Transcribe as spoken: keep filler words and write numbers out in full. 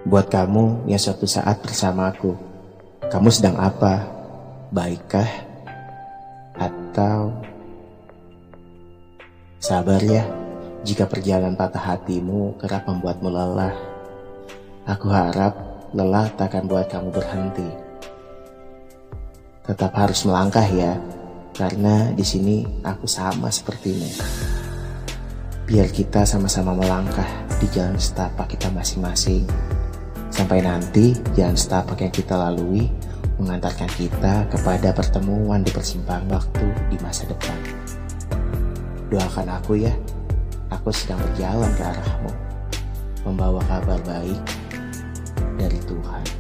Buat kamu yang suatu saat bersamaku, kamu sedang apa? Baikkah? Atau sabar ya, jika perjalanan patah hatimu kerap membuatmu lelah. Aku harap lelah tak akan buat kamu berhenti. Tetap harus melangkah ya, karena di sini aku sama sepertimu. Biar kita sama-sama melangkah di jalan setapak kita masing-masing. Sampai nanti jalan setapak yang kita lalui mengantarkan kita kepada pertemuan di persimpangan waktu di masa depan. Doakan aku ya, aku sedang berjalan ke arahmu, membawa kabar baik dari Tuhan.